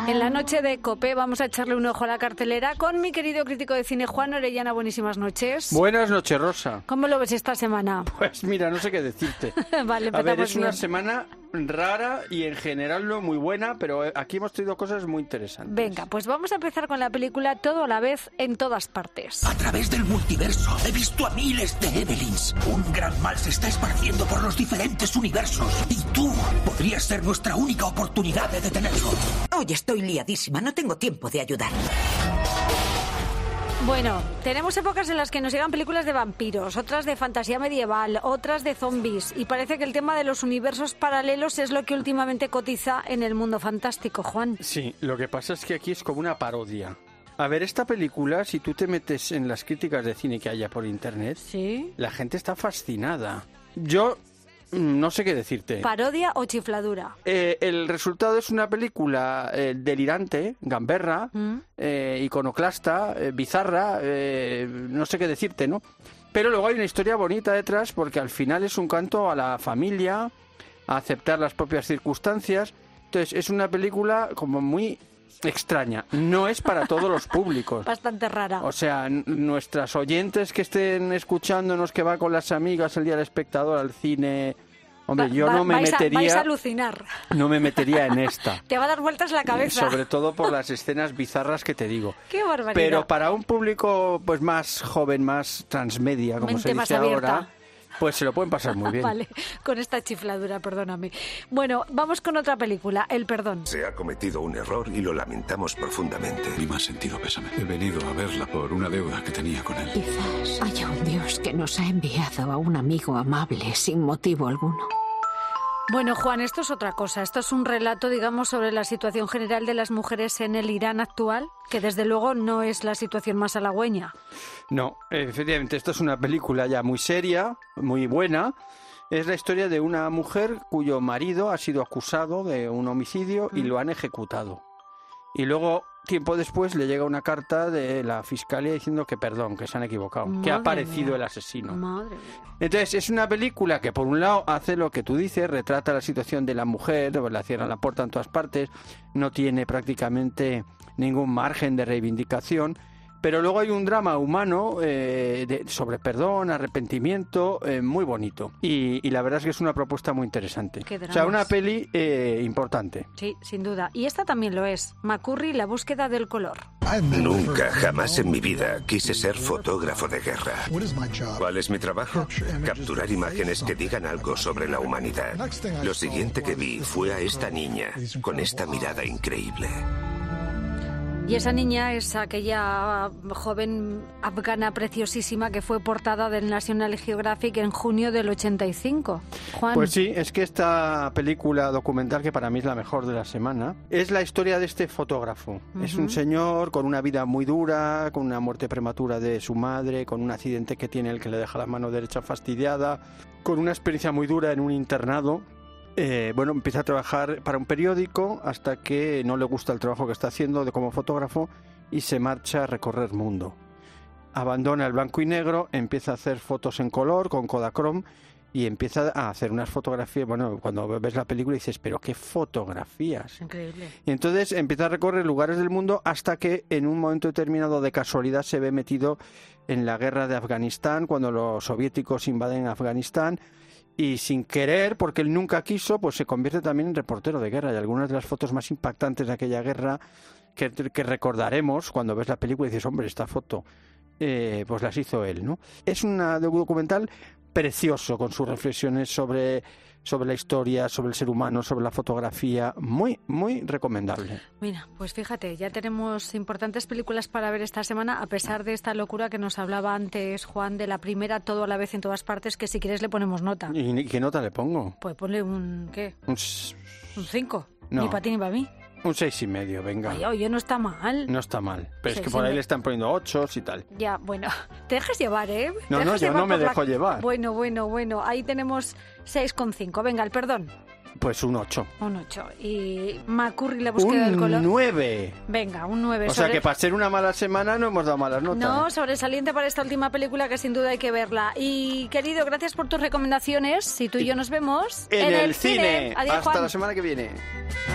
En la noche de COPE vamos a echarle un ojo a la cartelera con mi querido crítico de cine Juan Orellana. Buenísimas noches. Buenas noches, Rosa. ¿Cómo lo ves esta semana? Pues mira, no sé qué decirte. Vale, a ver, es bien. una semana rara y en general no muy buena, pero aquí hemos traído cosas muy interesantes. Venga, pues vamos a empezar con la película Todo a la vez en todas partes. A través del multiverso he visto a miles de Evelyns. Un gran mal se está esparciendo por los diferentes universos. Y tú podrías ser nuestra única oportunidad de detenerlo. Hoy estoy liadísima, no tengo tiempo de ayudar. Bueno, tenemos épocas en las que nos llegan películas de vampiros, otras de fantasía medieval, otras de zombies, y parece que el tema de los universos paralelos es lo que últimamente cotiza en el mundo fantástico, Juan. Sí, lo que pasa es que aquí es como una parodia. A ver, esta película, si tú te metes en las críticas de cine que haya por internet, ¿sí? La gente está fascinada. Yo no sé qué decirte. ¿Parodia o chifladura? El resultado es una película delirante, gamberra, iconoclasta, bizarra, no sé qué decirte, ¿no? Pero luego hay una historia bonita detrás porque al final es un canto a la familia, a aceptar las propias circunstancias. Entonces es una película como muy extraña, no es para todos los públicos. Bastante rara. O sea, nuestras oyentes que estén escuchándonos, que va con las amigas el día del espectador al cine, hombre, yo no me metería. Vais a alucinar. No me metería en esta. Te va a dar vueltas la cabeza. Sobre todo por las escenas bizarras que te digo. Qué barbaridad. Pero para un público pues más joven, más transmedia, como mente se más dice abierta. ahora, pues se lo pueden pasar muy bien. Vale, con esta chifladura, perdóname. Bueno, vamos con otra película, El perdón. Se ha cometido un error y lo lamentamos profundamente. Mi más sentido pésame. He venido a verla por una deuda que tenía con él. Quizás haya un Dios que nos ha enviado a un amigo amable sin motivo alguno. Bueno, Juan, esto es otra cosa. Esto es un relato, digamos, sobre la situación general de las mujeres en el Irán actual, que desde luego no es la situación más halagüeña. No, efectivamente, esta es una película ya muy seria, muy buena. Es la historia de una mujer cuyo marido ha sido acusado de un homicidio y lo han ejecutado. Y luego, tiempo después, le llega una carta de la fiscalía diciendo que perdón, que se han equivocado, que ha aparecido el asesino. Madre mía. Entonces, es una película que, por un lado, hace lo que tú dices, retrata la situación de la mujer, la cierran la puerta en todas partes, no tiene prácticamente ningún margen de reivindicación, pero luego hay un drama humano sobre perdón, arrepentimiento, muy bonito. Y la verdad es que es una propuesta muy interesante. O sea, una peli importante. Sí, sin duda. Y esta también lo es. McCurry, La búsqueda del color. Nunca, jamás en mi vida quise ser fotógrafo de guerra. ¿Cuál es mi trabajo? Capturar imágenes que digan algo sobre la humanidad. Lo siguiente que vi fue a esta niña, con esta mirada increíble. Y esa niña es aquella joven afgana preciosísima que fue portada del National Geographic en junio del 85. Juan. Pues sí, es que esta película documental, que para mí es la mejor de la semana, es la historia de este fotógrafo. Es un señor con una vida muy dura, con una muerte prematura de su madre, con un accidente que tiene el que le deja la mano derecha fastidiada, con una experiencia muy dura en un internado. Empieza a trabajar para un periódico hasta que no le gusta el trabajo que está haciendo como fotógrafo y se marcha a recorrer mundo. Abandona el blanco y negro, empieza a hacer fotos en color con Kodachrome y empieza a hacer unas fotografías. Bueno, cuando ves la película dices, pero qué fotografías. Increíble. Y entonces empieza a recorrer lugares del mundo hasta que en un momento determinado de casualidad se ve metido en la guerra de Afganistán, cuando los soviéticos invaden Afganistán. Y sin querer, porque él nunca quiso, pues se convierte también en reportero de guerra. Y algunas de las fotos más impactantes de aquella guerra que recordaremos cuando ves la película y dices, hombre, esta foto, pues las hizo él, ¿no? Es un documental precioso, con sus reflexiones sobre la historia, sobre el ser humano, sobre la fotografía, muy, muy recomendable. Mira, pues fíjate, ya tenemos importantes películas para ver esta semana, a pesar de esta locura que nos hablaba antes Juan, de la primera, Todo a la vez en todas partes, que si quieres le ponemos nota. ¿Y qué nota le pongo? Pues ponle un, ¿qué? Un 5. No. Ni para ti ni para mí. Un 6,5, venga. Ay, oye, no está mal. No está mal. Pero es que 6,5. por ahí le están poniendo 8 y tal. Ya, bueno, te dejas llevar, ¿eh? No, yo no me dejo llevar. Bueno, ahí tenemos 6,5. Venga, el perdón. Pues un 8. Un 8. Y McCurry, La búsqueda del color. Un 9. Venga, un 9. O sea que para ser una mala semana no hemos dado malas notas. No, sobresaliente para esta última película que sin duda hay que verla. Y querido, gracias por tus recomendaciones. Y tú y yo nos vemos en el cine. Adiós, Hasta Juan. la semana que viene.